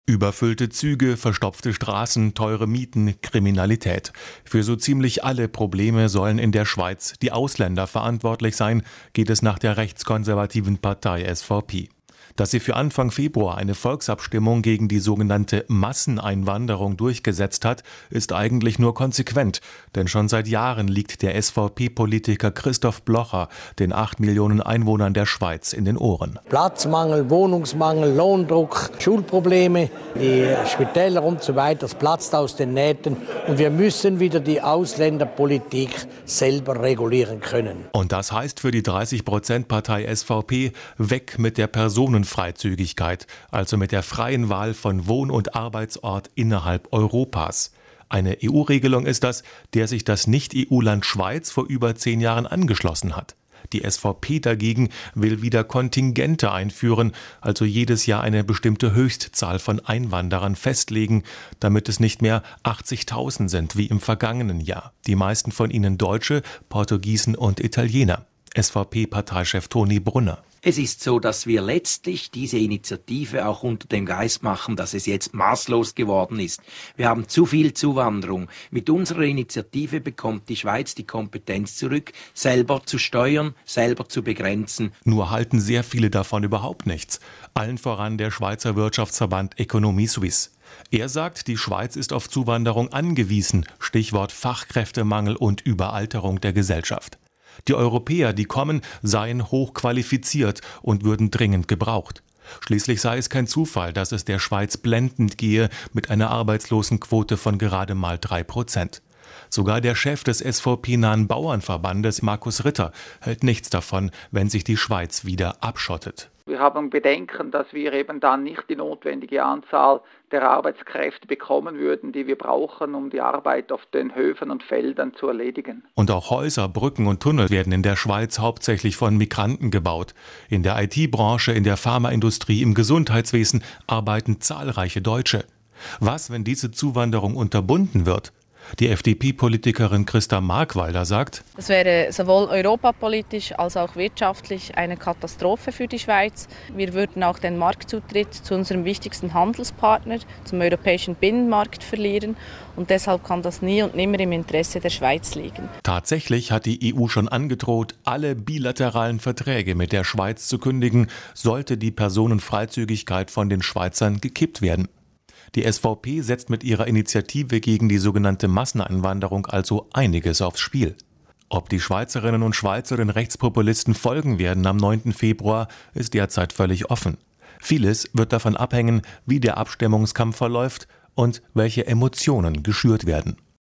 Überfüllte Züge, verstopfte Straßen, teure Mieten, Kriminalität. Für so ziemlich alle Probleme sollen in der Schweiz die Ausländer verantwortlich sein, geht es nach der rechtskonservativen Partei SVP. Dass sie für Anfang Februar eine Volksabstimmung gegen die sogenannte Masseneinwanderung durchgesetzt hat, ist eigentlich nur konsequent. Denn schon seit Jahren liegt der SVP-Politiker Christoph Blocher den 8 Millionen Einwohnern der Schweiz in den Ohren. Platzmangel, Wohnungsmangel, Lohndruck, Schulprobleme, die Spitäler und so weiter, es platzt aus den Nähten. Und wir müssen wieder die Ausländerpolitik selber regulieren können. Und das heißt für die 30%-Partei SVP, weg mit der Personenfreizügigkeit, also mit der freien Wahl von Wohn- und Arbeitsort innerhalb Europas. Eine EU-Regelung ist das, der sich das Nicht-EU-Land Schweiz vor über 10 Jahren angeschlossen hat. Die SVP dagegen will wieder Kontingente einführen, also jedes Jahr eine bestimmte Höchstzahl von Einwanderern festlegen, damit es nicht mehr 80.000 sind wie im vergangenen Jahr. Die meisten von ihnen Deutsche, Portugiesen und Italiener. SVP-Parteichef Toni Brunner. Es ist so, dass wir letztlich diese Initiative auch unter dem Geist machen, dass es jetzt maßlos geworden ist. Wir haben zu viel Zuwanderung. Mit unserer Initiative bekommt die Schweiz die Kompetenz zurück, selber zu steuern, selber zu begrenzen. Nur halten sehr viele davon überhaupt nichts. Allen voran der Schweizer Wirtschaftsverband Economie Suisse. Er sagt, die Schweiz ist auf Zuwanderung angewiesen. Stichwort Fachkräftemangel und Überalterung der Gesellschaft. Die Europäer, die kommen, seien hochqualifiziert und würden dringend gebraucht. Schließlich sei es kein Zufall, dass es der Schweiz blendend gehe mit einer Arbeitslosenquote von gerade mal 3%. Sogar der Chef des SVP-nahen Bauernverbandes, Markus Ritter, hält nichts davon, wenn sich die Schweiz wieder abschottet. Wir haben Bedenken, dass wir eben dann nicht die notwendige Anzahl der Arbeitskräfte bekommen würden, die wir brauchen, um die Arbeit auf den Höfen und Feldern zu erledigen. Und auch Häuser, Brücken und Tunnel werden in der Schweiz hauptsächlich von Migranten gebaut. In der IT-Branche, in der Pharmaindustrie, im Gesundheitswesen arbeiten zahlreiche Deutsche. Was, wenn diese Zuwanderung unterbunden wird? Die FDP-Politikerin Christa Markwalder sagt, es wäre sowohl europapolitisch als auch wirtschaftlich eine Katastrophe für die Schweiz. Wir würden auch den Marktzutritt zu unserem wichtigsten Handelspartner, zum europäischen Binnenmarkt, verlieren. Und deshalb kann das nie und nimmer im Interesse der Schweiz liegen. Tatsächlich hat die EU schon angedroht, alle bilateralen Verträge mit der Schweiz zu kündigen, sollte die Personenfreizügigkeit von den Schweizern gekippt werden. Die SVP setzt mit ihrer Initiative gegen die sogenannte Masseneinwanderung also einiges aufs Spiel. Ob die Schweizerinnen und Schweizer den Rechtspopulisten folgen werden am 9. Februar, ist derzeit völlig offen. Vieles wird davon abhängen, wie der Abstimmungskampf verläuft und welche Emotionen geschürt werden.